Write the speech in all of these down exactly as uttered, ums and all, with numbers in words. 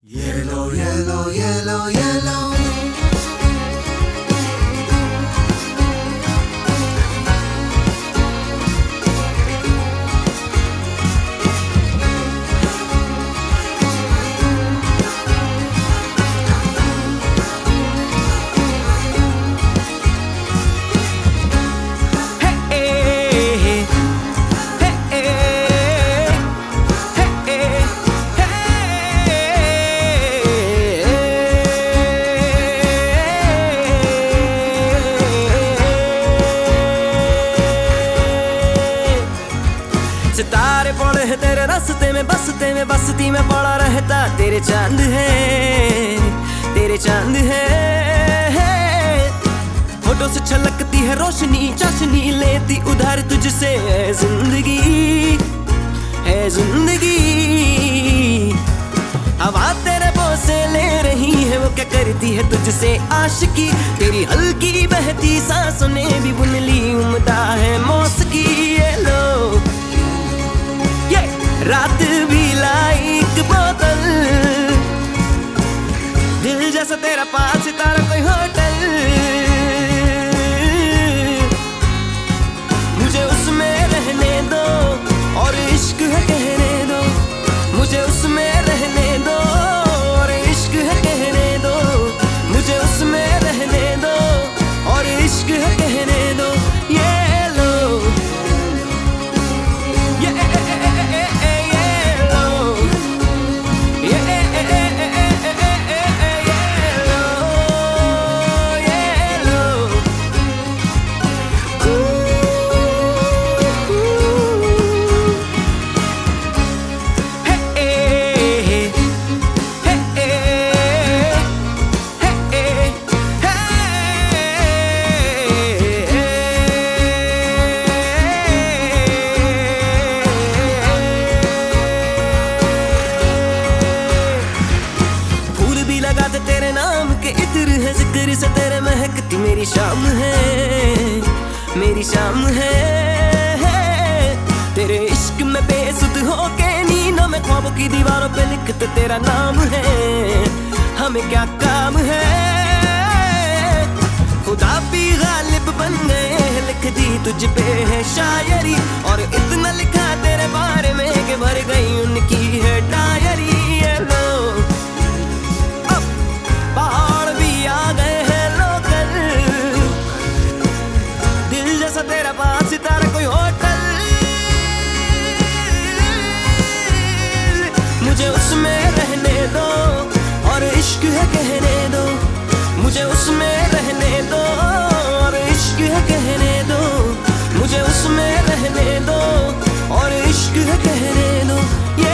Yellow, yellow, yellow, yellow. सितारे पड़े हैं तेरे रास्ते में, बसते में बसती में पड़ा रहता तेरे चांद है, तेरे चांद है। होठों से छलकती है रोशनी, चाशनी लेती उधार तुझसे है जिंदगी, है जिंदगी। हवा तेरे बोसे ले रही है, वो क्या करती है तुझसे आशिकी। तेरी हल्की बहती सांसों ने भी बुन ली उम्दा है मौसकी। ये लो रात भी लाई एक बोतल, दिल जैसा तेरा पाँच सितारा कोई होटल। मुझे उसमें रहने दो और इश्क है कहने दो, मुझे उसमें रहने दो और इश्क है कहने दो, मुझे उसमें रहने दो और इश्क है कहने दो। ये लो ये तेरे नाम के इत्र है, जिक्र से तेरे महकती मेरी शाम है, मेरी शाम है। तेरे इश्क में बेसुध होके नींदों में ख्वाबों की दीवारों पे लिखते तेरा नाम है। हमें क्या काम है, खुदा भी गालिब बन गए, लिख दी तुझ पे है शायरी। और इतना लिखा तेरे बारे में कि भर गई उनकी है डायरी। ये लो पहाड़ भी आ गए हैं लोकल, दिल जैसा तेरा पाँच सितारा कोई होटल। मुझे उसमें रहने दो और इश्क है कहने दो, मुझे उसमें रहने दो और इश्क है कहने दो, मुझे उसमें रहने दो और इश्क है कहने दो। ये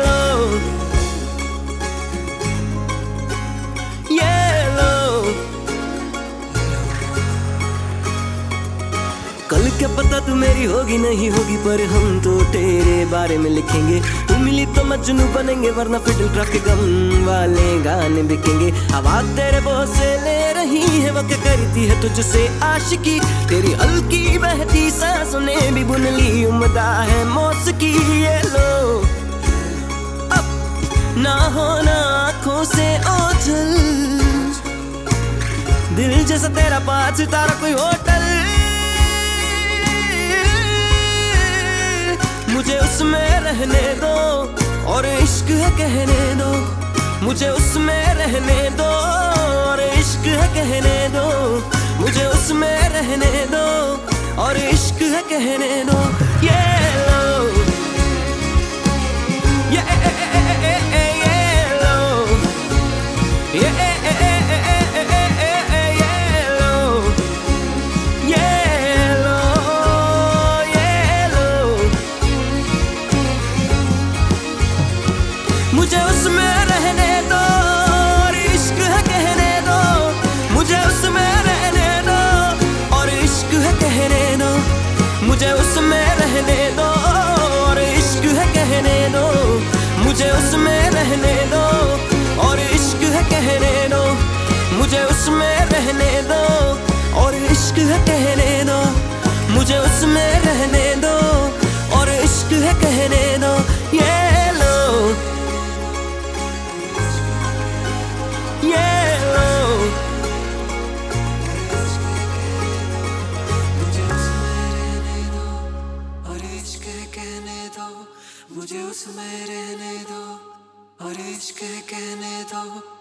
कल क्या पता तू मेरी होगी नहीं होगी, पर हम तो तेरे बारे में लिखेंगे। तू मिली तो मजनू बनेंगे, वरना फिडल ट्रक गम वाले गाने बिकेंगे। हवा तेरे बोसे ले रही है, वो क्या करती है तुझसे आशिकी। तेरी हल्की बहती सांसों ने भी बुन ली उम्दा है मौसकी। ये लो अब ना होना आँखों से ओझल, दिल जैसा तेरा पाँच सितारा कोई होटल। मुझे उसमें रहने दो और इश्क है कहने दो, मुझे उसमें रहने दो और इश्क है कहने दो, मुझे उसमें रहने दो और इश्क है कहने दो। ये लो ये ये लो ये मुझे उसमें रहने दो और इश्क है कहने दो, मुझे उसमें रहने दो और इश्क है कहने दो, मुझे उसमें रहने दो और इश्क है कहने दो, मुझे उसमें रहने दो और इश्क है कहने दो, मुझे उसमें रहने दो और इश्क है कहने दो, मुझे उसमें रहने दो और इश्क है कहने दो। ये लो मुझे उसमें रहने दो और इश्क है कहने दो।